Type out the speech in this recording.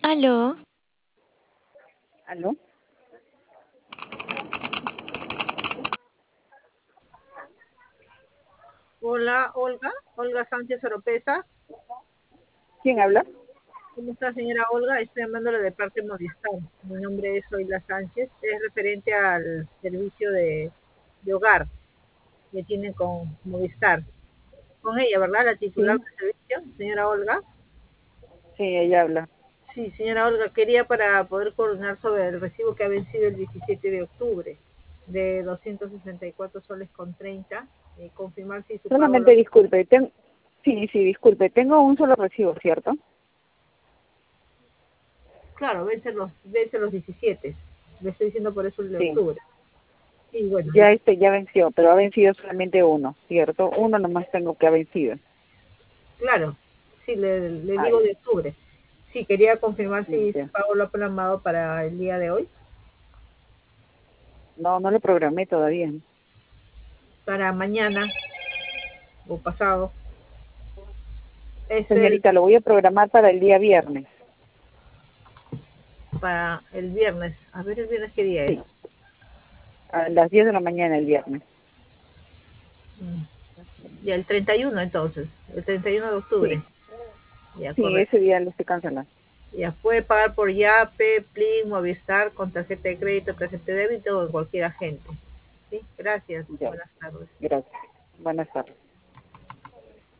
Aló, ¿Aló? Hola, Olga. Olga Sánchez Oropesa. ¿Quién habla? ¿Cómo está, señora Olga? Estoy llamándole de parte de Movistar. Mi nombre es Olga Sánchez. Es referente al servicio de hogar que tiene con Movistar. Con ella, ¿verdad? La titular Sí, del servicio, señora Olga. sí, ella habla. Sí, señora Olga, quería para poder coordinar sobre el recibo que ha vencido el 17 de octubre de 264 soles con 30. Confirmar si su pago Solamente lo... disculpe, sí, disculpe, tengo un solo recibo, ¿cierto? Claro, vence los 17. Le estoy diciendo por eso el de Sí, octubre. Sí, bueno, ya ya venció, pero ha vencido solamente uno, ¿cierto? Uno nomás tengo que ha vencido. claro, sí, le Ah, digo de octubre. Sí, quería confirmar si su ya. pago lo ha programado para el día de hoy, No, no lo programé todavía. para mañana o pasado. Es Señorita, lo voy a programar para el día viernes. para el viernes. A ver, el viernes qué día es. Sí, a las 10 de la mañana el viernes. Ya el 31 entonces, el 31 de octubre. Sí, Ya, sí, correcto. ese día lo estoy cancelando. Ya puede pagar por Yape, Plin, Movistar, con tarjeta de crédito, tarjeta de débito o en cualquier agente. Sí, gracias. Ya, Buenas tardes. gracias. Buenas tardes.